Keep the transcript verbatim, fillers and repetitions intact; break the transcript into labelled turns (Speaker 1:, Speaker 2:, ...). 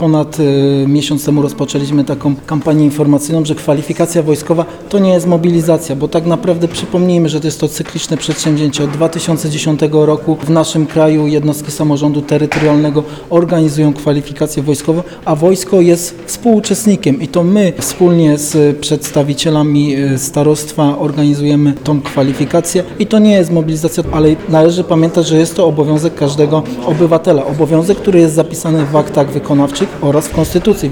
Speaker 1: ponad y, miesiąc temu rozpoczęliśmy taką kampanię informacyjną, że kwalifikacja wojskowa to nie jest mobilizacja, bo tak naprawdę przypomnijmy, że to jest to cykliczne przedsięwzięcie. Od dwa tysiące dziesiątego roku w naszym kraju jednostki samorządu terytorialnego organizują kwalifikację wojskową, a wojsko jest współuczestnikiem i to my wspólnie z przedstawicielami starostwa organizujemy tą kwalifikację i to nie jest mobilizacja, ale należy pamiętać, że jest to obowiązek każdego obywatela. Obowiązek, który jest zapisany w aktach wykonawczych oraz w Konstytucji.